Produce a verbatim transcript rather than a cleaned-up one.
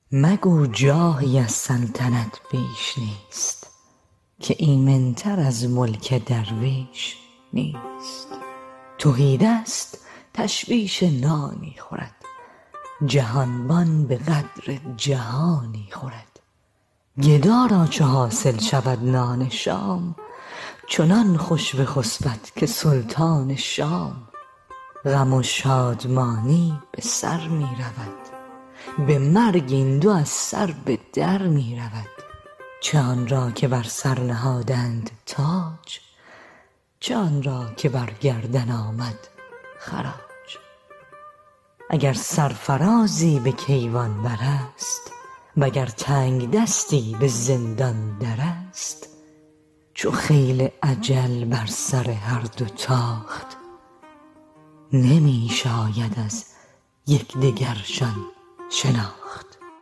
مگو جاهی از سلطنت بیش نیست، که ایمن‌تر از ملک درویش نیست. تهیدست تشویش نانی خورد، جهانبان به قدر جهانی خورد. گدا را چو حاصل شود نان شام، چنان خوش بخسبد که سلطان شام. غم و شادمانی به سر می رود، به مرگ این دو از سر به در می رود. چه آن را که بر سر نهادند تاج، چه آن را که بر گردن آمد خراج. اگر سرفرازی به کیوان بر است، وگر تنگ دستی به زندان در است. چو خیل اجل بر سر هر دو تاخت، نمی شاید از یکدیگرشان شناخت.